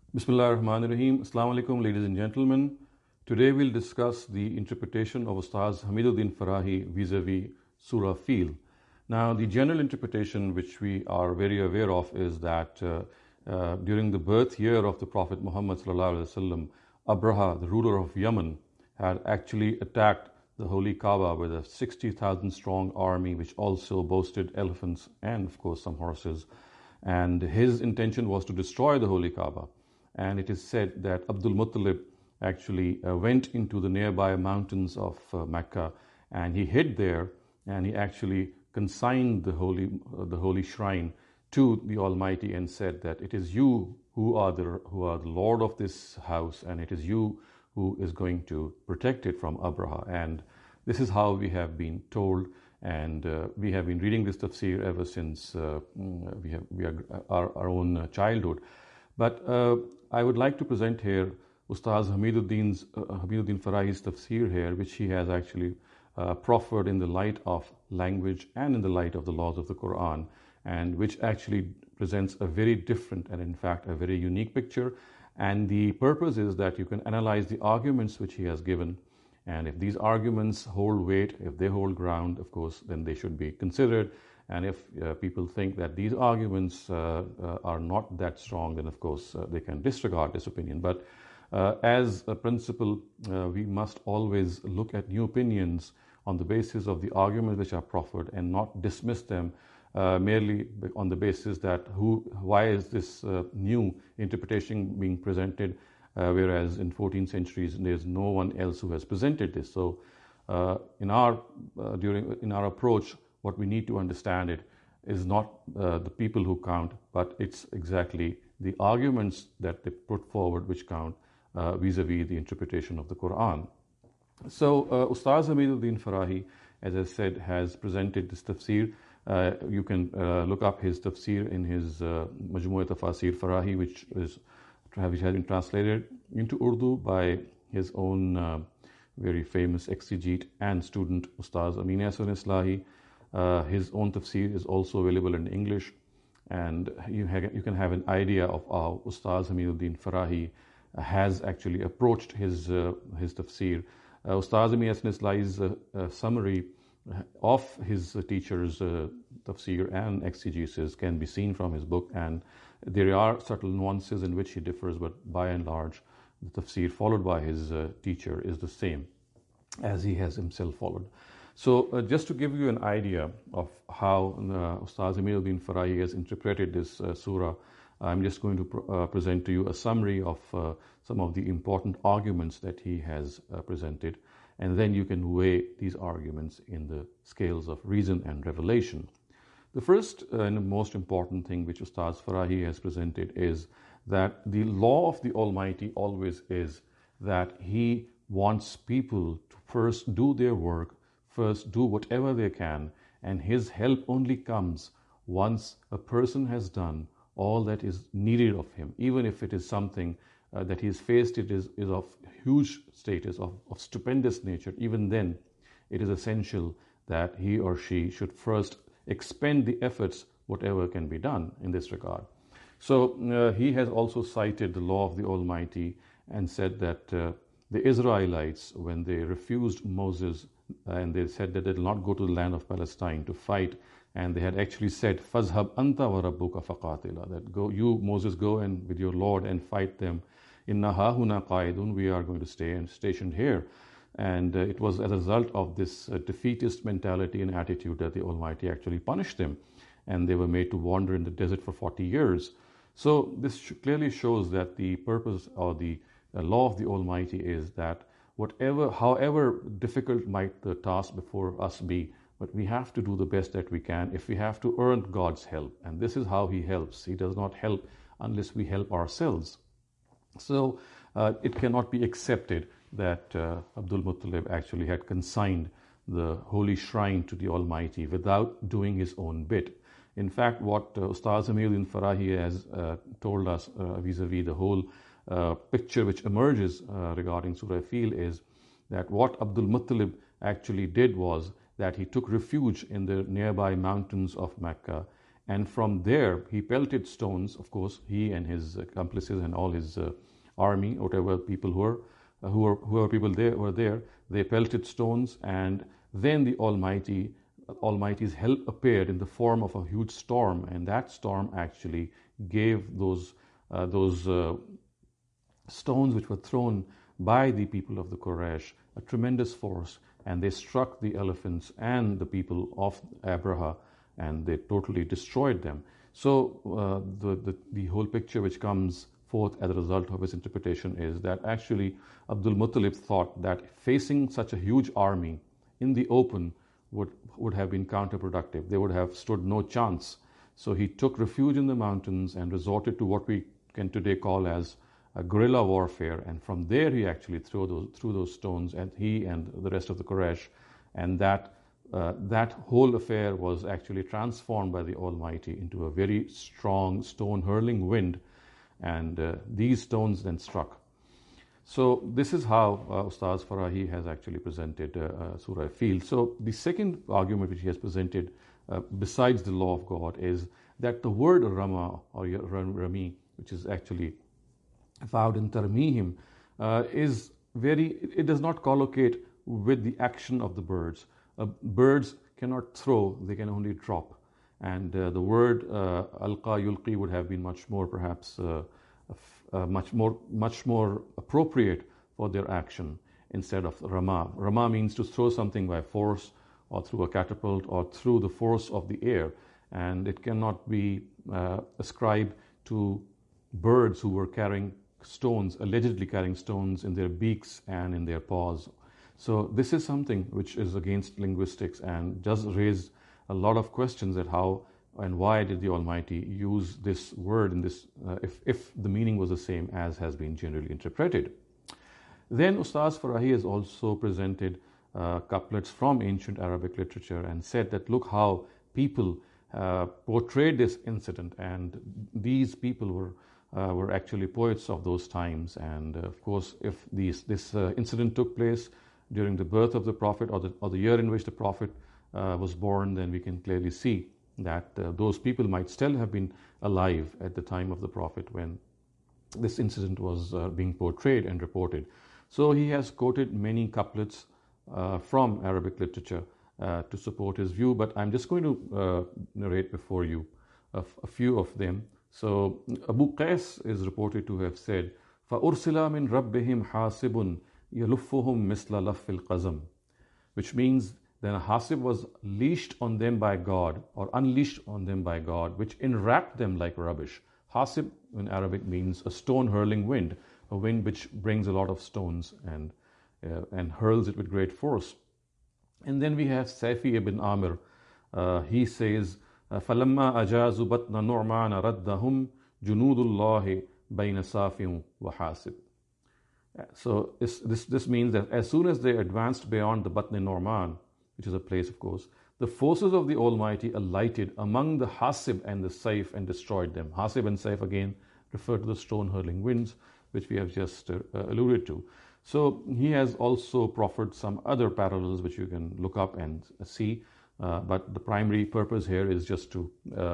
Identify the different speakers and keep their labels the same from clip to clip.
Speaker 1: Bismillah ar-Rahman ar-Rahim. Assalamu alaikum, ladies and gentlemen. Today we'll discuss the interpretation of Ustaz Hamiduddin Farahi vis-a-vis Surah Fil. Now, the general interpretation which we are very aware of is that during the birth year of the Prophet Muhammad sallallahu alaihi wasallam, Abraha, the ruler of Yemen, had actually attacked the Holy Kaaba with a 60,000 strong army, which also boasted elephants and, of course, some horses. And his intention was to destroy the Holy Kaaba. And it is said that Abdul Muttalib actually went into the nearby mountains of Mecca, and he hid there, and he actually consigned the holy shrine to the Almighty and said that it is you who are the Lord of this house, and it is you who is going to protect it from Abraha. And this is how we have been told, and we have been reading this tafsir ever since our own childhood. But I would like to present here Ustaz Hamiduddin Farahi's tafsir here, which he has actually proffered in the light of language and in the light of the laws of the Quran, and which actually presents a very different and in fact a very unique picture. And the purpose is that you can analyze the arguments which he has given, and if these arguments hold weight, if they hold ground, of course, then they should be considered. And if people think that these arguments are not that strong, then of course they can disregard this opinion. But as a principle, we must always look at new opinions on the basis of the arguments which are proffered and not dismiss them merely on the basis that why is this new interpretation being presented, whereas in 14 centuries there's no one else who has presented this. So in our approach, what we need to understand it is not the people who count, but it's exactly the arguments that they put forward which count vis-a-vis the interpretation of the Quran. So Ustaz Hamiduddin Farahi, as I said, has presented this tafsir. You can look up his tafsir in his Majmu' Tafasir Farahi, which has been translated into Urdu by his own very famous exegete and student, Ustaz Amin Yasir Islahi. His own tafsir is also available in English, and you can have an idea of how Ustaz Hamiduddin Farahi has actually approached his tafsir. Ustaz Amin Yasir Islahi's summary of his teacher's tafsir and exegesis can be seen from his book, and there are subtle nuances in which he differs, but by and large, the tafsir followed by his teacher is the same as he has himself followed. So just to give you an idea of how Ustaz Hamiduddin Farahi has interpreted this surah, I'm just going to present to you a summary of some of the important arguments that he has presented, and then you can weigh these arguments in the scales of reason and revelation. The first and most important thing which Ustaz Farahi has presented is that the law of the Almighty always is that he wants people to first do their work, first do whatever they can, and his help only comes once a person has done all that is needed of him. Even if it is something that he has faced, it is of huge status, of stupendous nature, even then it is essential that he or she should first expend the efforts whatever can be done in this regard. So he has also cited the law of the Almighty and said that the Israelites, when they refused Moses and they said that they will not go to the land of Palestine to fight, and they had actually said, "Fazhab anta wa rabbuka faqatila," that go, you Moses, go and with your Lord and fight them. Inna hahuna qaidun, we are going to stay and stationed here. And it was as a result of this defeatist mentality and attitude that the Almighty actually punished them, and they were made to wander in the desert for 40 years. So this clearly shows that the purpose or the law of the Almighty is that however difficult might the task before us be, but we have to do the best that we can if we have to earn God's help. And this is how He helps. He does not help unless we help ourselves. So it cannot be accepted that Abdul Muttalib actually had consigned the holy shrine to the Almighty without doing his own bit. In fact, what Ustaz Hamiduddin Farahi has told us vis-a-vis the whole picture which emerges regarding Surah Fil is that what Abdul Muttalib actually did was that he took refuge in the nearby mountains of Mecca, And from there, he pelted stones, of course, he and his accomplices and all his army, whatever people whoever people there were there, they pelted stones, and then the Almighty's help appeared in the form of a huge storm, and that storm actually gave those stones which were thrown by the people of the Quraysh a tremendous force, and they struck the elephants and the people of Abraha, and they totally destroyed them. So the whole picture which comes forth as a result of his interpretation is that actually Abdul Muttalib thought that facing such a huge army in the open would have been counterproductive. They would have stood no chance. So he took refuge in the mountains and resorted to what we can today call as a guerrilla warfare. And from there he actually threw those stones, and he and the rest of the Quraysh. And that whole affair was actually transformed by the Almighty into a very strong stone-hurling wind, and these stones then struck. So this is how Ustaz Farahi has actually presented Surah Fil. So the second argument which he has presented, besides the law of God, is that the word Rama or Rami, which is actually found in Tarmihim, it does not collocate with the action of the birds. Birds cannot throw, they can only drop. And the word alqa yulqi would have been much more perhaps much more appropriate for their action instead of Rama. Rama means to throw something by force or through a catapult or through the force of the air, and it cannot be ascribed to birds who were carrying stones, allegedly carrying stones in their beaks and in their paws. So this is something which is against linguistics and does raise a lot of questions at how and why did the Almighty use this word in this, if the meaning was the same as has been generally interpreted. Then Ustaz Farahi has also presented couplets from ancient Arabic literature and said that look how people portrayed this incident, and these people were actually poets of those times. And of course, if this incident took place during the birth of the Prophet or the year in which the Prophet was born, then we can clearly see that those people might still have been alive at the time of the Prophet when this incident was being portrayed and reported. So he has quoted many couplets from Arabic literature to support his view, but I'm just going to narrate before you a few of them. So Abu Qais is reported to have said, فَأُرْسِلَ مِنْ رَبِّهِمْ حَاسِبٌ يَلُفُّهُمْ مِثْلَ لَفِّ الْقَزَمِ, which means then a hasib was leashed on them by God, or unleashed on them by God, which enwrapped them like rubbish. Hasib in Arabic means a stone-hurling wind, a wind which brings a lot of stones and hurls it with great force. And then we have Saifi ibn Amir. He says, فَلَمَّا أَجَازُوا بَطْنَ نُعْمَانَ رَدَّهُمْ جُنُودُ اللَّهِ بَيْنَ صَافٍ وَحَاسِبٍ. So this means that as soon as they advanced beyond the Batn Norman, which is a place, of course, the forces of the Almighty alighted among the Hasib and the Saif and destroyed them. Hasib and Saif again refer to the stone-hurling winds, which we have just alluded to. So he has also proffered some other parallels which you can look up and see, but the primary purpose here is just to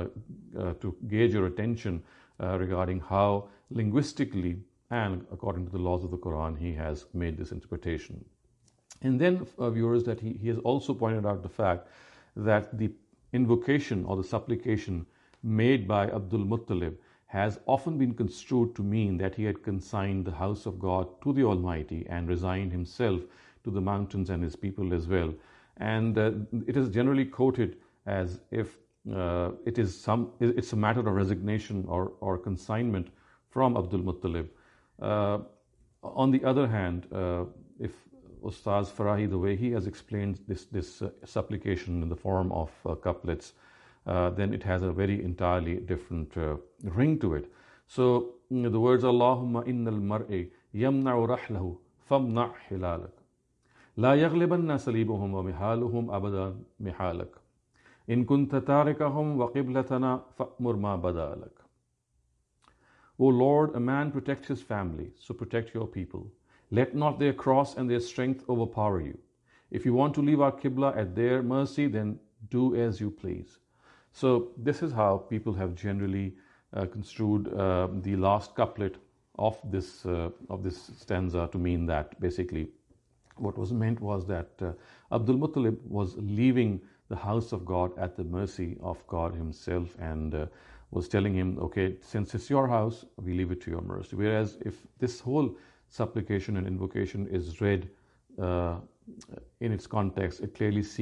Speaker 1: gauge your attention regarding how linguistically and according to the laws of the Quran he has made this interpretation. And then, viewers, that he has also pointed out the fact that the invocation or the supplication made by Abdul Muttalib has often been construed to mean that he had consigned the house of God to the Almighty and resigned himself to the mountains and his people as well. And it is generally quoted as if it's a matter of resignation or consignment from Abdul Muttalib. On the other hand, if Ustaz Farahi, the way he has explained this supplication in the form of couplets, then it has a very entirely different ring to it. So the words Allahumma innal mar'i yamna'u rahlahu famna' hilalak la yaghlibanna salibuhum wa mihaluhum abadan mihalak in kunta tarikahum wa qiblatana fa'mur ma badalak. O Lord, a man protects his family, so protect your people. Let not their cross and their strength overpower you. If you want to leave our Qibla at their mercy, then do as you please. So this is how people have generally construed the last couplet of this stanza to mean that basically what was meant was that Abdul Muttalib was leaving the house of God at the mercy of God Himself, and was telling him, okay, since it's your house, we leave it to your mercy. Whereas if this whole supplication and invocation is read in its context, it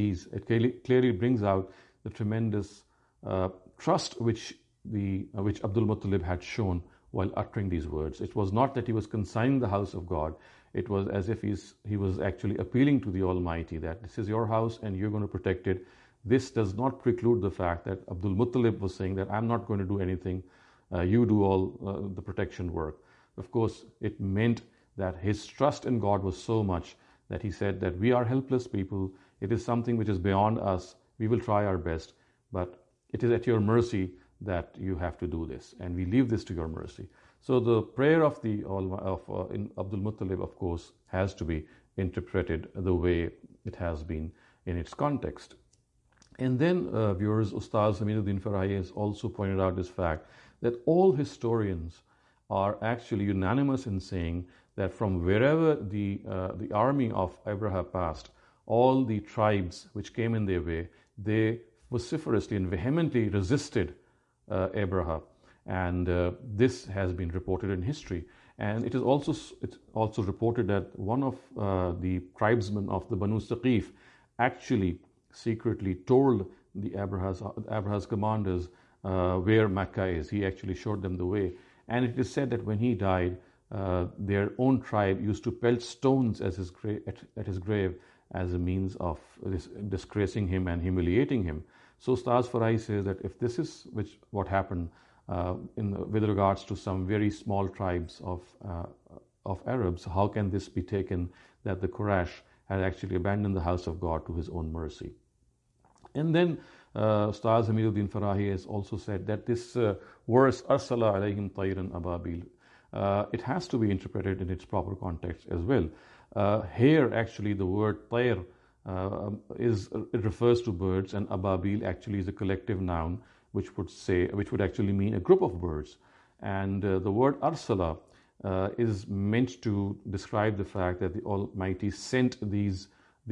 Speaker 1: clearly brings out the tremendous trust which Abdul Muttalib had shown while uttering these words. It was not that he was consigning the house of God. It was as if he was actually appealing to the Almighty that this is your house and you're going to protect it. This does not preclude the fact that Abdul Muttalib was saying that I'm not going to do anything, you do all the protection work. Of course, it meant that his trust in God was so much that he said that we are helpless people, it is something which is beyond us, we will try our best, but it is at your mercy that you have to do this, and we leave this to your mercy. So the prayer of Abdul Muttalib, of course, has to be interpreted the way it has been in its context. And then, viewers, Ustaz Hamiduddin Farahi has also pointed out this fact that all historians are actually unanimous in saying that from wherever the army of Abraha passed, all the tribes which came in their way, they vociferously and vehemently resisted Abraha, and this has been reported in history. And it's also reported that one of the tribesmen of the Banu Saqif actually secretly told the Abraha's commanders where Mecca is. He actually showed them the way. And it is said that when he died, their own tribe used to pelt stones at his grave as a means of disgracing him and humiliating him. So Ustaz Farahi says that if this is what happened with regards to some very small tribes of Arabs, how can this be taken that the Quraysh had actually abandoned the house of God to his own mercy? And then Ustaz Hamiduddin Farahi has also said that this verse, Arsala alayhim tayran ababil, it has to be interpreted in its proper context as well. Here actually the word tayr it refers to birds, and ababil actually is a collective noun which would actually mean a group of birds. And the word arsala is meant to describe the fact that the Almighty sent these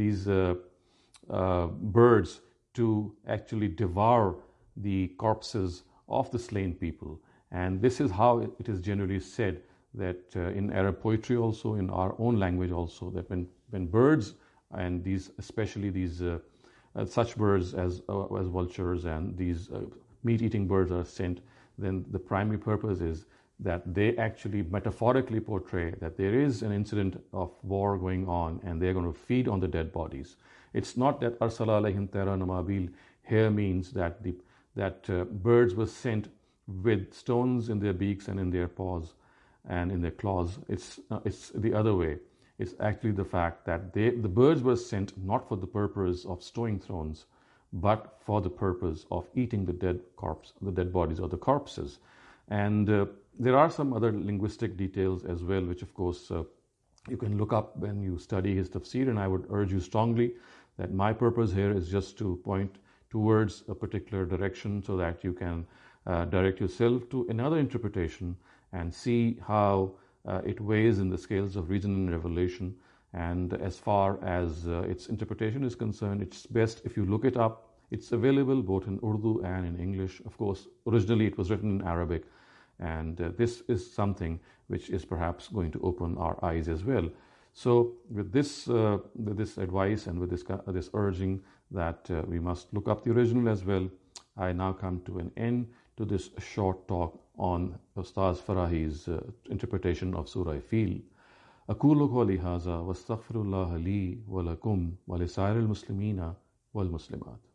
Speaker 1: birds to actually devour the corpses of the slain people. And this is how it is generally said that in Arab poetry also, in our own language also, that when birds, and especially these such birds as vultures and these meat-eating birds are sent, then the primary purpose is that they actually metaphorically portray that there is an incident of war going on and they're going to feed on the dead bodies. It's not that Arsala alayhim tayran ababil here means that birds were sent with stones in their beaks and in their paws and in their claws. It's the other way. It's actually the fact that the birds were sent not for the purpose of stowing thrones, but for the purpose of eating the dead bodies or the corpses. And there are some other linguistic details as well, which of course you can look up when you study his tafsir, and I would urge you strongly that my purpose here is just to point towards a particular direction so that you can direct yourself to another interpretation and see how it weighs in the scales of reason and revelation. And as far as its interpretation is concerned, it's best if you look it up. It's available both in Urdu and in English. Of course, originally it was written in Arabic, and this is something which is perhaps going to open our eyes as well. So with this advice and with this urging that we must look up the original as well, I now come to an end to this short talk on Ustaz Farahi's interpretation of Surah Fil. أقول قولي هذا واستغفر الله لي ولكم ولسائر المسلمين والمسلمات.